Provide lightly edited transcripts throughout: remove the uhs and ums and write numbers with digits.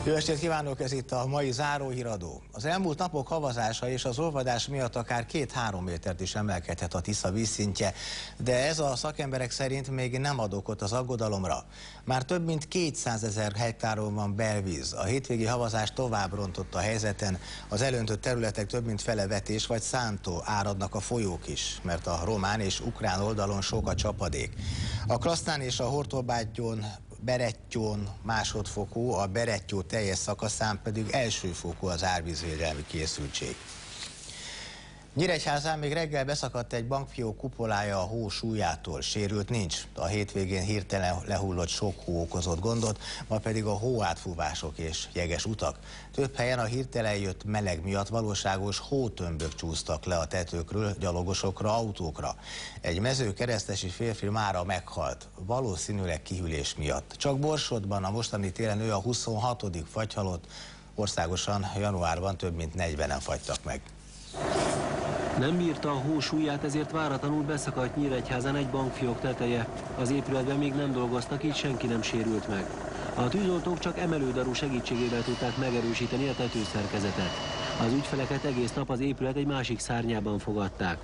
Jó estét kívánok, ez itt a mai záróhíradó. Az elmúlt napok havazása és az olvadás miatt akár 2-3 métert is emelkedhet a Tisza vízszintje, de ez a szakemberek szerint még nem ad okot az aggodalomra. Már több mint 200 000 hektáron van belvíz. A hétvégi havazás tovább rontott a helyzeten, az elöntött területek több mint fele vetés vagy szántó, áradnak a folyók is, mert a román és ukrán oldalon sok a csapadék. A Krasznán és a Hortobágyon, Berettyón másodfokú, a Berettyó teljes szakaszán pedig elsőfokú az árvízvédelmi készültség. Nyíregyházán még reggel beszakadt egy bankfiók kupolája a hó súlyától, sérült nincs. A hétvégén hirtelen lehullott sok hó okozott gondot, ma pedig a hóátfúvások és jeges utak. Több helyen a hirtelen jött meleg miatt valóságos hótömbök csúsztak le a tetőkről gyalogosokra, autókra. Egy mezőkeresztesi férfi mára meghalt, valószínűleg kihűlés miatt. Csak Borsodban a mostani télen ő a 26. fagyhalott, országosan januárban több mint 40-en fagytak meg. Nem bírta a hó súlyát, ezért váratlanul beszakadt Nyíregyházán egy bankfiók teteje. Az épületben még nem dolgoztak, így senki nem sérült meg. A tűzoltók csak emelődarú segítségével tudták megerősíteni a tetőszerkezetet. Az ügyfeleket egész nap az épület egy másik szárnyában fogadták.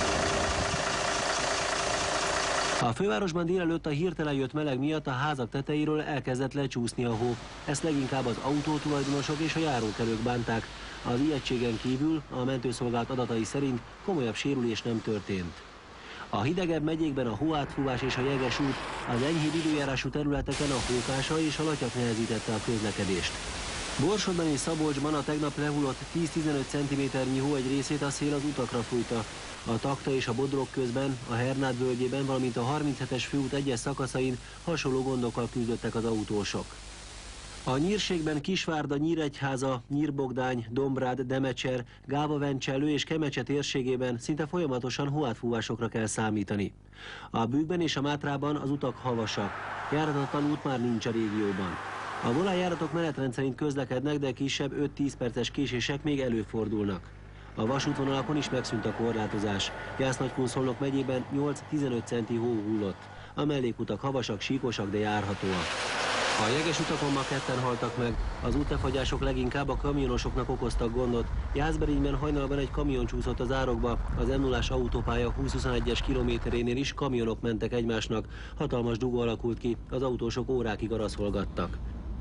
A fővárosban délelőtt a hirtelen jött meleg miatt a házak tetejéről elkezdett lecsúszni a hó. Ezt leginkább az autótulajdonosok és a járókelők bánták. Az ijegységen kívül a mentőszolgálat adatai szerint komolyabb sérülés nem történt. A hidegebb megyékben a hóátfúvás és a jeges út, az enyhébb időjárású területeken a hókása és a latyak nehezítette a közlekedést. Borsodban és Szabolcsban a tegnap lehullott 10-15 cm-nyi hó egy részét a szél az utakra fújta. A Takta és a Bodrog közben, a Hernád völgyében, valamint a 37-es főút egyes szakaszain hasonló gondokkal küzdöttek az autósok. A Nyírségben Kisvárda, Nyíregyháza, Nyírbogdány, Dombrád, Demecser, Gáva-Vencselő és Kemecse térségében szinte folyamatosan hóátfúvásokra kell számítani. A Bükkben és a Mátrában az utak havasak. Járatatlan út már nincs a régióban. A vonaljáratok menetrend szerint közlekednek, de kisebb 5-10 perces késések még előfordulnak. A vasútvonalakon is megszűnt a korlátozás. Jász-Nagykun-Szolnok megyében 8-15 centi hó hullott. A mellékutak havasak, síkosak, de járhatóak. A jeges utakon ma ketten haltak meg. Az útlefagyások leginkább a kamionosoknak okoztak gondot. Jászberényben hajnalban egy kamion csúszott az árokba. Az M0-ás autópálya 20-21-es kilométerénél is kamionok mentek egymásnak. Hatalmas dugó alakult ki, az autósok órákig araszolgattak.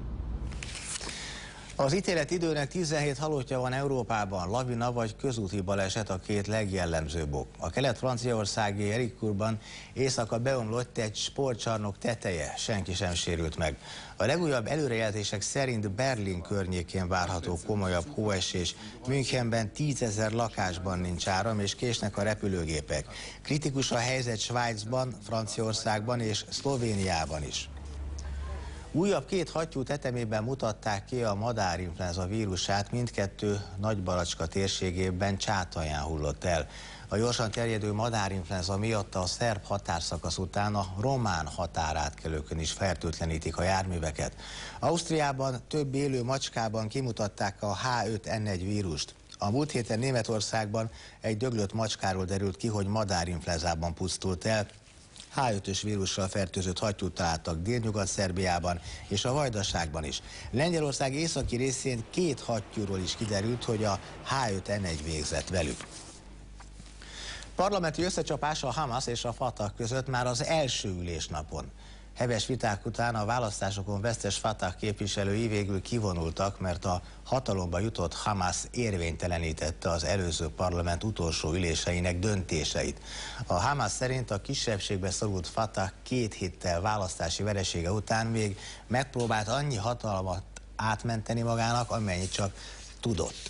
Az ítélet időnek 17 halottja van Európában, lavina vagy közúti baleset a két legjellemzőbb ok. A kelet-franciaországi Ericourtban éjszaka beomlott egy sportcsarnok teteje, senki sem sérült meg. A legújabb előrejelzések szerint Berlin környékén várható komolyabb hóesés, Münchenben 10 000 lakásban nincs áram és késnek a repülőgépek. Kritikus a helyzet Svájcban, Franciaországban és Szlovéniában is. Újabb 2 hattyú tetemében mutatták ki a madárinfluenza vírusát, mindkettő Nagybaracska térségében Csátalján hullott el. A gyorsan terjedő madárinfluenza miatt a szerb határszakasz után a román határátkelőkön is fertőtlenítik a járműveket. Ausztriában több élő macskában kimutatták a H5N1 vírust. A múlt héten Németországban egy döglött macskáról derült ki, hogy madárinfluenzában pusztult el. H5-ös vírussal fertőzött hattyút találtak Délnyugat-Szerbiában és a Vajdaságban is. Lengyelország északi részén 2 hattyúról is kiderült, hogy a H5N1 végzett velük. Parlamenti összecsapás a Hamas és a Fatah között már az első ülésnapon. Heves viták után a választásokon vesztes Fatah képviselői végül kivonultak, mert a hatalomba jutott Hamas érvénytelenítette az előző parlament utolsó üléseinek döntéseit. A Hamas szerint a kisebbségbe szorult Fatah 2 héttel választási veresége után még megpróbált annyi hatalmat átmenteni magának, amennyit csak tudott.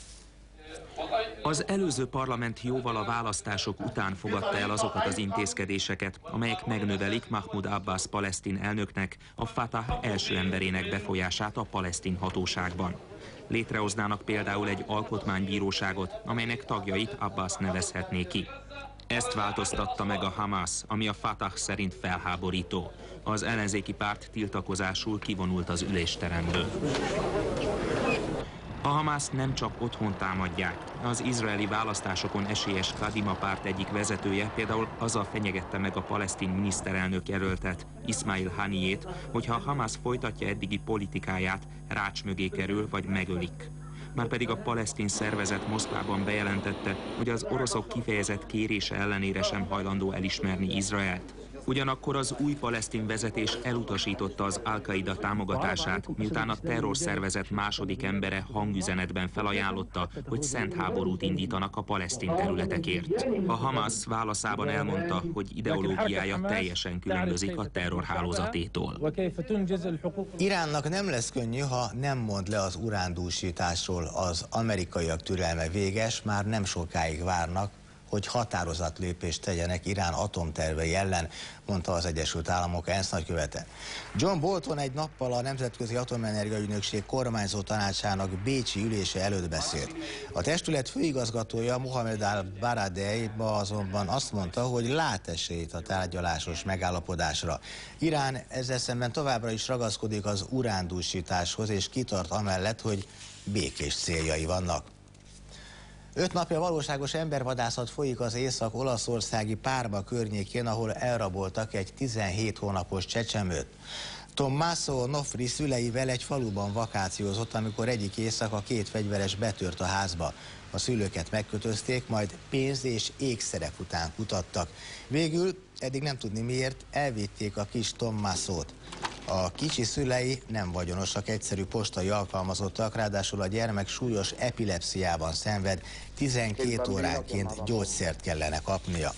Az előző parlament jóval a választások után fogadta el azokat az intézkedéseket, amelyek megnövelik Mahmoud Abbas palesztin elnöknek, a Fatah első emberének befolyását a palesztin hatóságban. Létrehoznának például egy alkotmánybíróságot, amelynek tagjait Abbas nevezhetné ki. Ezt változtatta meg a Hamas, ami a Fatah szerint felháborító. Az ellenzéki párt tiltakozásul kivonult az ülésteremből. A Hamaszt nem csak otthon támadják, az izraeli választásokon esélyes Kadima párt egyik vezetője például azzal fenyegette meg a palesztin miniszterelnök jelöltet, Ismail Haniyét, hogy ha Hamász folytatja eddigi politikáját, rács mögé kerül vagy megölik. Márpedig a palesztin szervezet Moszkvában bejelentette, hogy az oroszok kifejezett kérése ellenére sem hajlandó elismerni Izraelt. Ugyanakkor az új palesztin vezetés elutasította az Al-Qaida támogatását, miután a terrorszervezet második embere hangüzenetben felajánlotta, hogy szent háborút indítanak a palesztin területekért. A Hamász válaszában elmondta, hogy ideológiája teljesen különbözik a terrorhálózatétól. Iránnak nem lesz könnyű, ha nem mond le az urándúsításról. Az amerikaiak türelme véges, már nem sokáig várnak, hogy határozott lépést tegyenek Irán atomtervei ellen, mondta az Egyesült Államok ENSZ nagykövete. John Bolton egy nappal a Nemzetközi Atomenergia Ügynökség kormányzó tanácsának bécsi ülése előtt beszélt. A testület főigazgatója Mohamed al-Baradei azonban azt mondta, hogy lát esélyt a tárgyalásos megállapodásra. Irán ezzel szemben továbbra is ragaszkodik az urándúsításhoz, és kitart amellett, hogy békés céljai vannak. 5 napja valóságos embervadászat folyik az észak-olaszországi Parma környékén, ahol elraboltak egy 17 hónapos csecsemőt. Tommaso Nofri szüleivel egy faluban vakációzott, amikor egyik éjszaka 2 fegyveres betört a házba. A szülőket megkötözték, majd pénz és ékszerek után kutattak. Végül, eddig nem tudni miért, elvitték a kis Tommasót. A kicsi szülei nem vagyonosak, egyszerű postai alkalmazottak, ráadásul a gyermek súlyos epilepsziában szenved, 12 óránként gyógyszert kellene kapnia.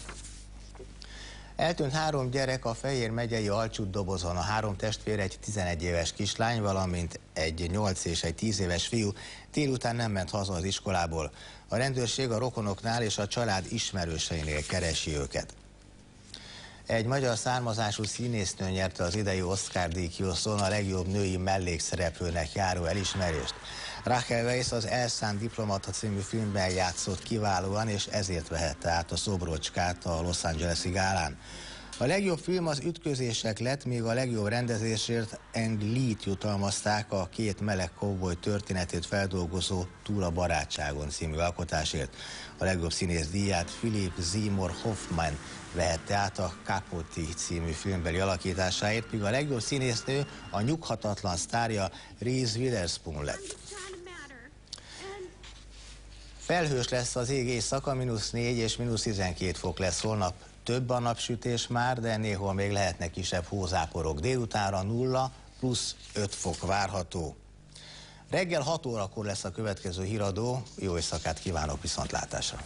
Eltűnt 3 gyerek a Fejér megyei Alcsút-dobozon. A 3 testvér, egy 11 éves kislány, valamint egy 8 és egy 10 éves fiú délután nem ment haza az iskolából. A rendőrség a rokonoknál és a család ismerőseinél keresi őket. Egy magyar származású színésznő nyerte az idei Oscar-díj kiosztón a legjobb női mellékszereplőnek járó elismerést. Rachel Weisz az Elszánt diplomata című filmben játszott kiválóan, és ezért vehette át a szobrocskát a Los Angeles-i gálán. A legjobb film az Ütközések lett, míg a legjobb rendezésért Ang Lee-t jutalmazták a 2 meleg cowboy történetét feldolgozó Túl a barátságon című alkotásért. A legjobb színész díját Philip Seymour Hoffman vehette át a Capote című filmbeli alakításáért, míg a legjobb színésznő, a nyughatatlan sztárja Reese Witherspoon lett. Felhős lesz az ég éjszaka, -4 és -12 fok lesz holnap. Több a napsütés már, de néhol még lehetnek kisebb hózáporok. Délutánra 0 + 5 fok várható. Reggel 6 órakor lesz a következő híradó. Jó éjszakát kívánok, viszontlátásra!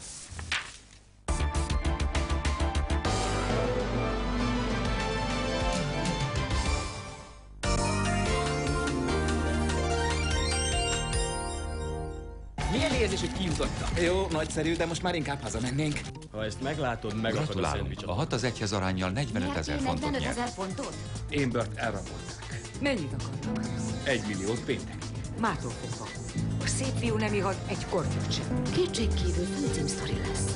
Milyen érzés, hogy kijutottak? Jó, nagyszerű, de most már inkább hazamennénk. Ha ezt meglátod, megakad a szendvicsot. A 6-1 aránnyal 45 000 fontot nyert. 45 000 fontot? Embert elrabolták. Mennyit akarnak? 1 milliót péntek. Mától fogva. A szép fiú nem ihalt egy kortyot sem. Kétségkívül főcímsztori lesz.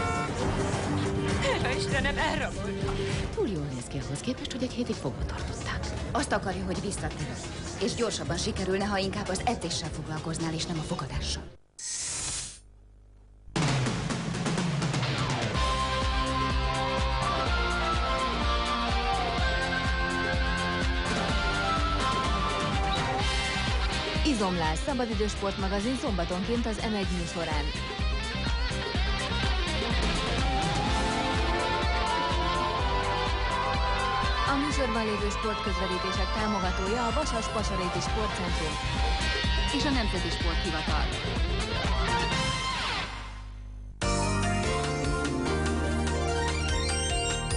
Hála Istenem, elraboltak. Túl jól néz ki ahhoz képest, hogy egy hétig fogva tartották. Azt akarja, hogy visszatér. És gyorsabban sikerülne, ha inkább az edzéssel foglalkoznál, és nem a fogadással. Izomlás, szabadidős sportmagazin szombatonként az M1 műsorán. A műsorban lévő sportközvetítések támogatója a Vasas-Pasaréti Sportcentrum és a Nemzeti Sporthivatal.